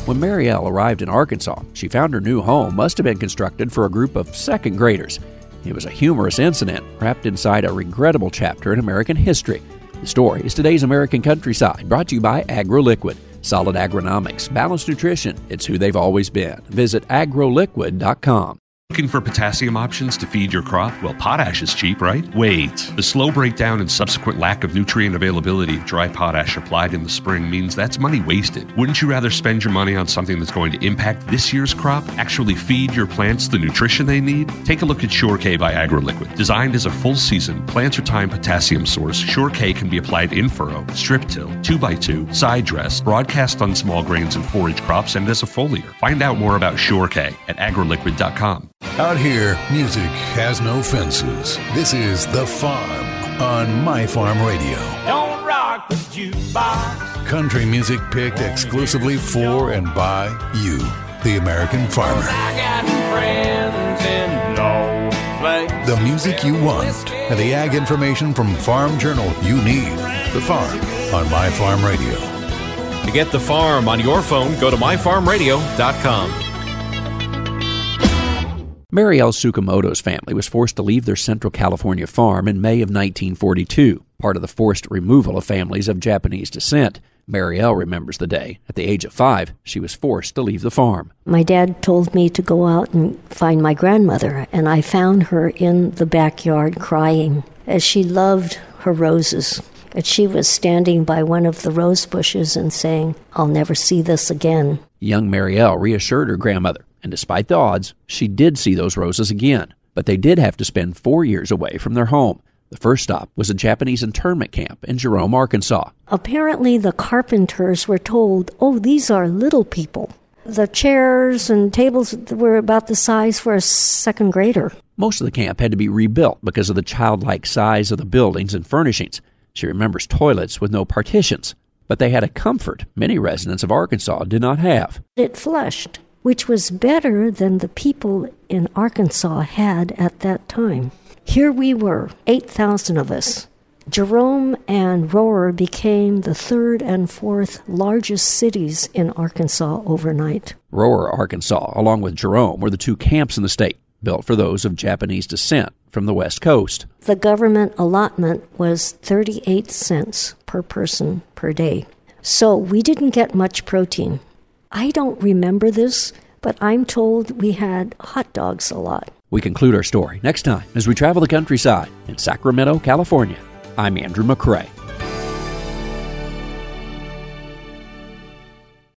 When Marielle arrived in Arkansas, she found her new home must have been constructed for a group of second graders. It was a humorous incident wrapped inside a regrettable chapter in American history. The story is today's American Countryside, brought to you by AgroLiquid. Solid agronomics, balanced nutrition, it's who they've always been. Visit agroliquid.com. Looking for potassium options to feed your crop? Well, potash is cheap, right? Wait. The slow breakdown and subsequent lack of nutrient availability of dry potash applied in the spring means that's money wasted. Wouldn't you rather spend your money on something that's going to impact this year's crop? Actually feed your plants the nutrition they need? Take a look at Sure K by AgroLiquid. Designed as a full-season, planter-time potassium source, Sure K can be applied in furrow, strip-till, 2x2, side dress, broadcast on small grains and forage crops, and as a foliar. Find out more about Sure K at agroliquid.com. Out here, music has no fences. This is The Farm on My Farm Radio. Don't rock the jukebox. Country music picked exclusively for and by you, the American farmer. I got friends in no place. The music you want and the ag information from Farm Journal you need. The Farm on My Farm Radio. To get The Farm on your phone, go to myfarmradio.com. Marielle Tsukamoto's family was forced to leave their Central California farm in May of 1942, part of the forced removal of families of Japanese descent. Marielle remembers the day. At the age of 5, she was forced to leave the farm. My dad told me to go out and find my grandmother, and I found her in the backyard crying, as she loved her roses. And she was standing by one of the rose bushes and saying, "I'll never see this again." Young Marielle reassured her grandmother, and despite the odds, she did see those roses again. But they did have to spend 4 years away from their home. The first stop was a Japanese internment camp in Jerome, Arkansas. Apparently the carpenters were told, "Oh, these are little people." The chairs and tables were about the size for a second grader. Most of the camp had to be rebuilt because of the childlike size of the buildings and furnishings. She remembers toilets with no partitions, but they had a comfort many residents of Arkansas did not have. It flushed, which was better than the people in Arkansas had at that time. Here we were, 8,000 of us. Jerome and Rohwer became the third and fourth largest cities in Arkansas overnight. Rohwer, Arkansas, along with Jerome, were the two camps in the state, built for those of Japanese descent from the West Coast. The government allotment was 38 cents per person per day. So we didn't get much protein. I don't remember this, but I'm told we had hot dogs a lot. We conclude our story next time as we travel the countryside in Sacramento, California. I'm Andrew McCrae.